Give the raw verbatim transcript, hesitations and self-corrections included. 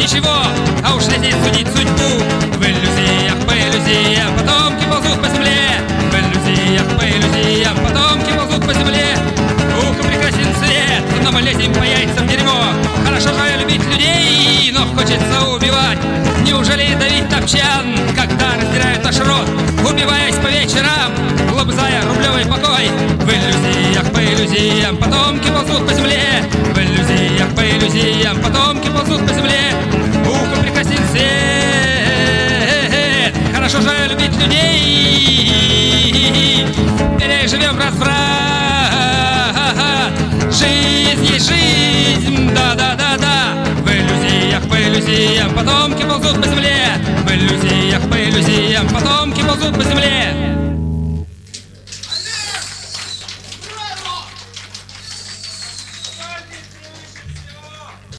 ничего, а уж лететь судить судьбу. В иллюзиях, по иллюзиям, потомки ползут по земле. В иллюзиях, по иллюзиям, потомки ползут по земле. Ух, и прекрасен свет, но мы лезем по яйцам в дерьмо. Хорошо же любить людей, но хочется убивать. Неужели давить топчан, когда раздирают наш род, убиваясь по вечерам, лобзая рублевый покой? В иллюзиях, по иллюзиям, потомки ползут по земле. В иллюзиях, по иллюзиям, потомки ползут по земле. Ух, и прекрасен свет, хорошо же любить людей. Переживем разврат, жизнь есть жизнь, да-да-да-да. В иллюзиях, по иллюзиям, потомки ползут по земле. В иллюзиях, по иллюзиям, потомки ползут по земле.